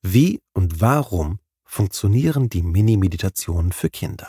Wie und warum funktionieren die Mini-Meditationen für Kinder?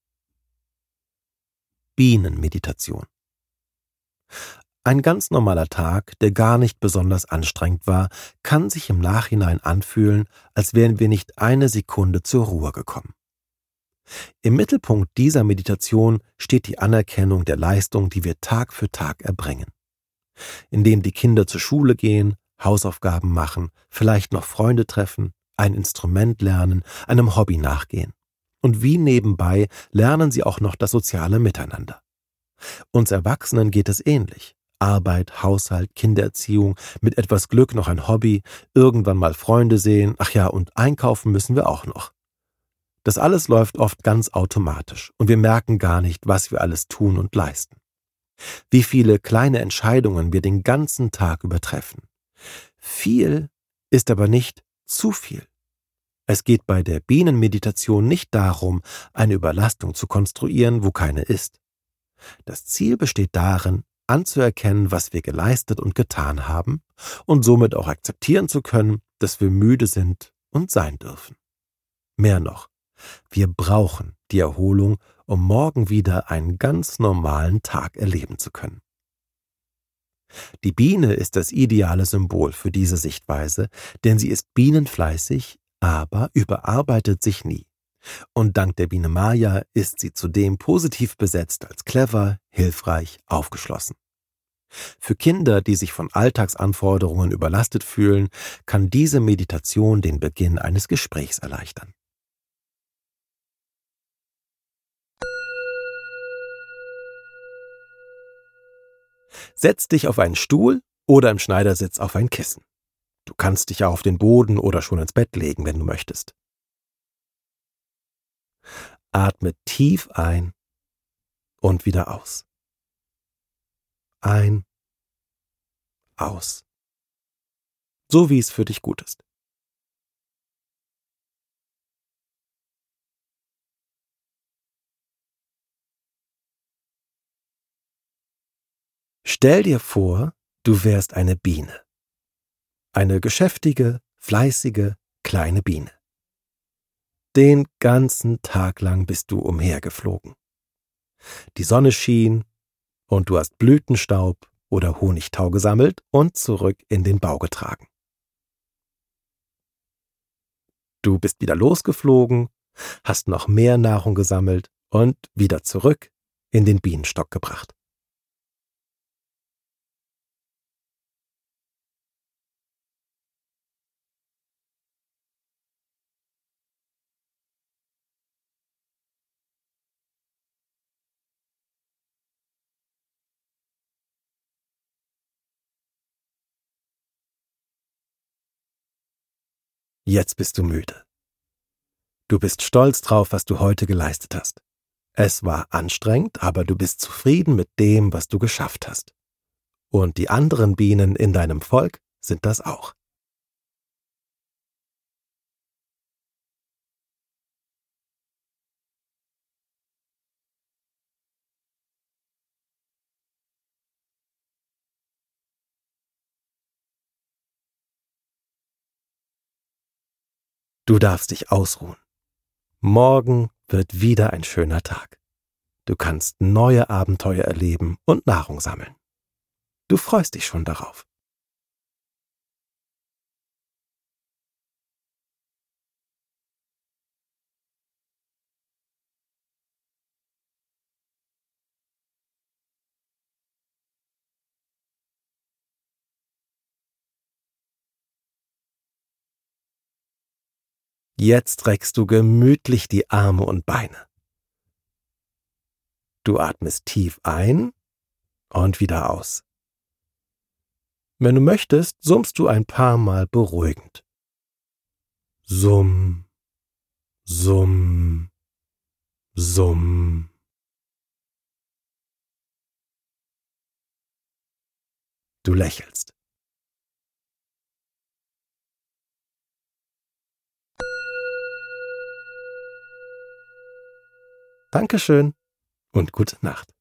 Bienenmeditation. Ein ganz normaler Tag, der gar nicht besonders anstrengend war, kann sich im Nachhinein anfühlen, als wären wir nicht eine Sekunde zur Ruhe gekommen. Im Mittelpunkt dieser Meditation steht die Anerkennung der Leistung, die wir Tag für Tag erbringen. Indem die Kinder zur Schule gehen, Hausaufgaben machen, vielleicht noch Freunde treffen, ein Instrument lernen, einem Hobby nachgehen. Und wie nebenbei lernen sie auch noch das soziale Miteinander. Uns Erwachsenen geht es ähnlich. Arbeit, Haushalt, Kindererziehung, mit etwas Glück noch ein Hobby, irgendwann mal Freunde sehen, ach ja, und einkaufen müssen wir auch noch. Das alles läuft oft ganz automatisch und wir merken gar nicht, was wir alles tun und leisten. Wie viele kleine Entscheidungen wir den ganzen Tag übertreffen. Viel ist aber nicht zu viel. Es geht bei der Bienenmeditation nicht darum, eine Überlastung zu konstruieren, wo keine ist. Das Ziel besteht darin, anzuerkennen, was wir geleistet und getan haben und somit auch akzeptieren zu können, dass wir müde sind und sein dürfen. Mehr noch, wir brauchen die Erholung, um morgen wieder einen ganz normalen Tag erleben zu können. Die Biene ist das ideale Symbol für diese Sichtweise, denn sie ist bienenfleißig, aber überarbeitet sich nie. Und dank der Biene Maya ist sie zudem positiv besetzt als clever, hilfreich, aufgeschlossen. Für Kinder, die sich von Alltagsanforderungen überlastet fühlen, kann diese Meditation den Beginn eines Gesprächs erleichtern. Setz dich auf einen Stuhl oder im Schneidersitz auf ein Kissen. Du kannst dich ja auf den Boden oder schon ins Bett legen, wenn du möchtest. Atme tief ein und wieder aus. Ein, aus. So wie es für dich gut ist. Stell dir vor, du wärst eine Biene. Eine geschäftige, fleißige, kleine Biene. Den ganzen Tag lang bist du umhergeflogen. Die Sonne schien und du hast Blütenstaub oder Honigtau gesammelt und zurück in den Bau getragen. Du bist wieder losgeflogen, hast noch mehr Nahrung gesammelt und wieder zurück in den Bienenstock gebracht. Jetzt bist du müde. Du bist stolz drauf, was du heute geleistet hast. Es war anstrengend, aber du bist zufrieden mit dem, was du geschafft hast. Und die anderen Bienen in deinem Volk sind das auch. Du darfst dich ausruhen. Morgen wird wieder ein schöner Tag. Du kannst neue Abenteuer erleben und Nahrung sammeln. Du freust dich schon darauf. Jetzt reckst du gemütlich die Arme und Beine. Du atmest tief ein und wieder aus. Wenn du möchtest, summst du ein paar Mal beruhigend. Summ, summ, summ. Du lächelst. Dankeschön und gute Nacht.